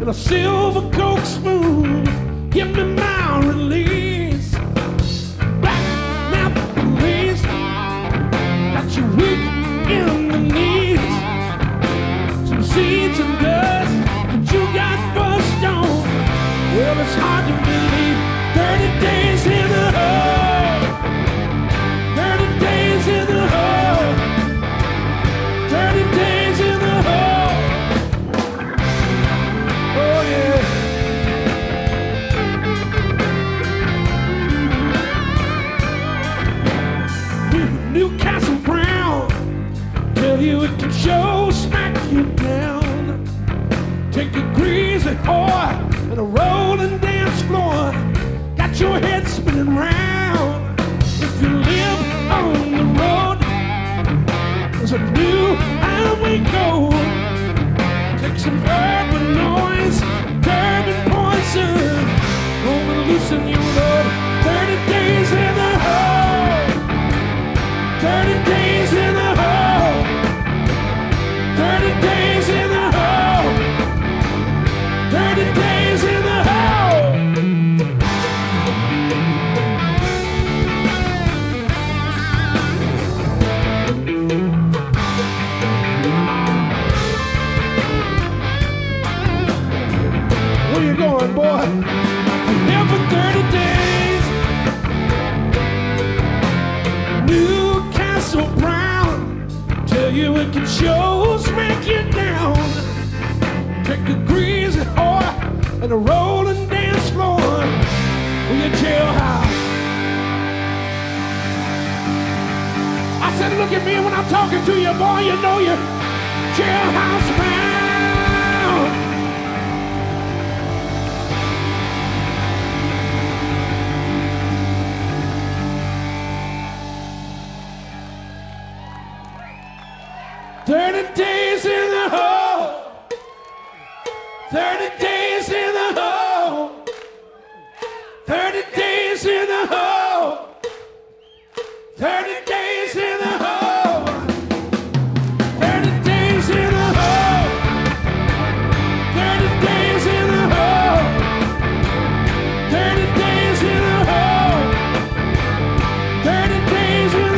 and a silver Coke spoon. Give me my release. Black mouth police got you weak in the knees. Some seeds and dust that you got bust on. Well, it's hard to believe. 30 days in the hole. 30 days in the hole. 30 days in the hole. Oh yeah. Newcastle Brown tell you it can show, smack you down. Take a greasy whore and a rolling dance floor. Got your head spinning round. If you live on the road, there's a new highway go. Take some urban noise, turban poison. Gonna loosen your load. 30 days in the hole. 30 days in the hole. 30 days in the hole. 30 days in the hole. Where you going, boy? Here for 30 days. Newcastle Brown tell you it can show, smack you down. Take a greasy whore and a rolling dance floor. Will you jailhouse? I said, look at me when I'm talking to you, boy. You know you jailhouse bound. 30 days in the hole. 30 days in the hole. 30 days in the hole. 30 days in the hole. 30 days in the hole. 30 days in the hole. 30 days in the hole. 30 days in the hole.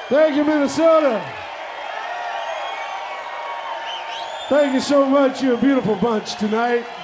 Thank you, Minnesota. Thank you so much. You're a beautiful bunch tonight.